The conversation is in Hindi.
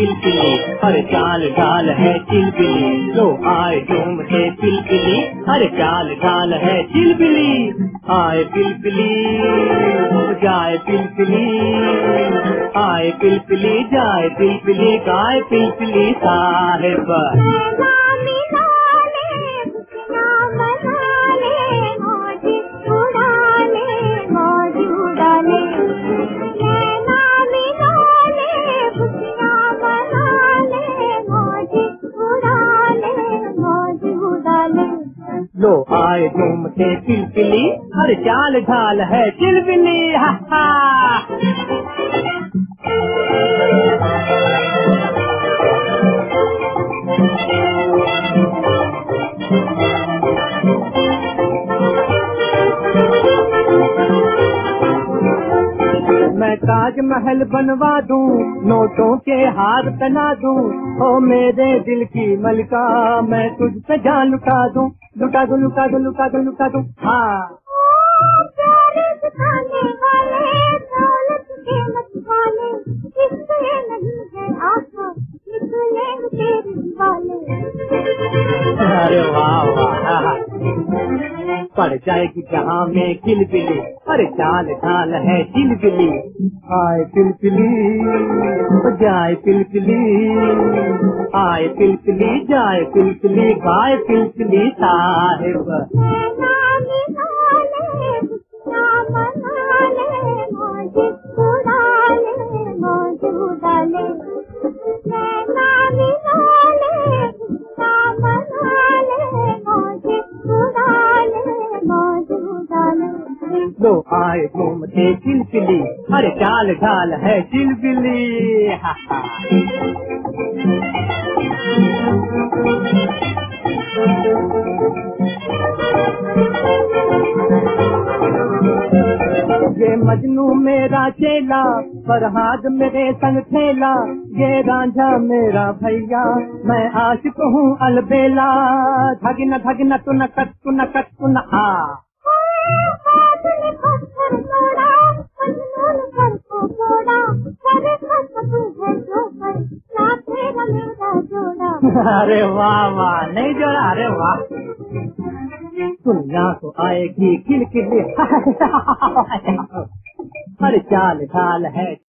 चिलबिली, हर चाल ढाल है चिलबिली। लो आए झूम के पिलपिली, हर चाल ढाल है चिलबिली। आए पिलपिली जाए पिलपिली, आए पिलपिली जाए पिलपिली, गाए पिलपिली साहिब। लो आए झूम के पिलपिली, हर चाल ढाल है चिलबिली। हा हा मैं ताजमहल बनवा दूं, नोटों के हार पहना दूं, ओ मेरे दिल की मलका मैं तुझ पे जान लुटा दूं, लुटा दूं लुटा दूं लुटा दूं लुटा दूं। हाँ अरे वाह वाह, पड़ जाएगी जहाँ में किलबिली, अरे चाल ढाल है चिलबिली। आए पिलपिली जाए पिलपिली, आए पिलपिली जाए पिलपिली, गाए पिलपिली साहिब। लो आए घूमते चिलबिली, हर चाल ढाल है चिलबिली। हा हा ये मजनू मेरा चेला, फरहाद मेरे संग खेला, ये रांझा मेरा भैया, मैं आशिक हूँ अलबेला। धगना धगना तू न कट तू न कट तू न आ। अरे वाह वाह, नहीं जोड़ा, अरे वाह। दुनिया को आएगी किलकिली, हर चाल ढाल है